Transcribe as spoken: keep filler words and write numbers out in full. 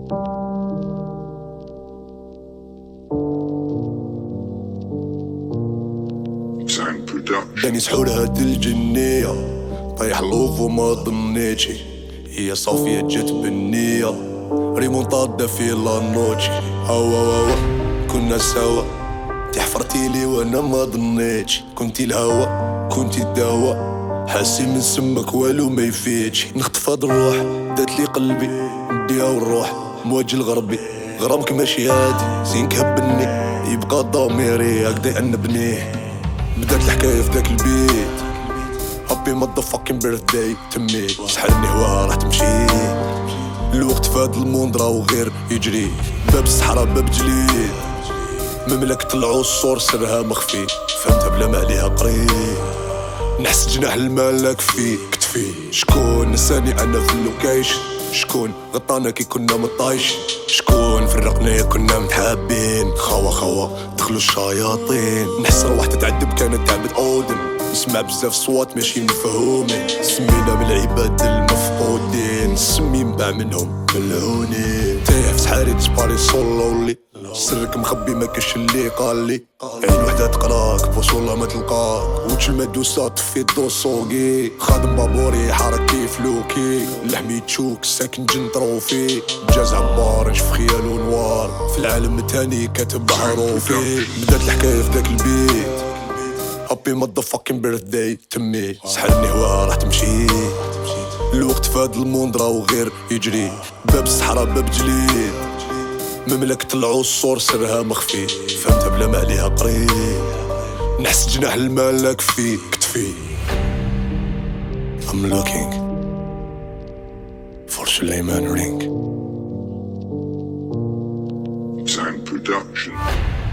داني سحور هاد الجنية طيح لوف وما ظنيتي هي صافية جات بالنية ريمونتادا في لا نوتشي هوا هوا كنا سوا انتي حفرتيلي وانا ما ظنيتش كنتي الهوا كنتي الدواء حاسي من سمك والو ما يفيدش نخطف هاد الروح داتلي قلبي نديها والروح مواجه الغربي غرامك ماشي هادي زينك هبني يبقى ضميري هكدا يأنبني بدات الحكاية في داك البيت هابي مادافاكين بيرثداي تمي سحلني هواها راح تمشي الوقت في هاد الموند راهو غير يجري باب الصحراء باب جليد مملكة العصور سرها مخفي فهمتها بلا ما عليها قريب نحس جناح الملك في كتفي شكون نساني انا في اللوكيشن شكون غطانا كي كنا مطايشين شكون فرقنا كنا متحابين خوا خوا دخلوا الشياطين نحس روحت تعذب كانت تعبد اودن نسمع بزاف صوات ماشي مفهومين سمينا من العباد المفقودين سمي نباع منهم ملعونين تايه في سحاري تسباري سولولي سرك مخبي ما كاش اللي قال لي عين وحده تقراك بوس والله ما تلقاك وتش المدوسه طفي الدوسوكي خادم بابوري حرك كيف لوكي لحمي تشوك ساكن جنطروفي جاز عبار نشوف خيالو نوار في العالم الثاني كاتب حروفي بدات الحكايه في داك البيت هابي مادافاكين بيرثداي تمي سحلني هواها راح تمشي الوقت في هاد الموند راهو غير يجري باب الصحراء باب جليد مملكة العصور سرها مخفي فهمتها بلا ما عليها قريب نحس جناح الملك في كتفي I'm looking for Suleiman Ring Sound Production.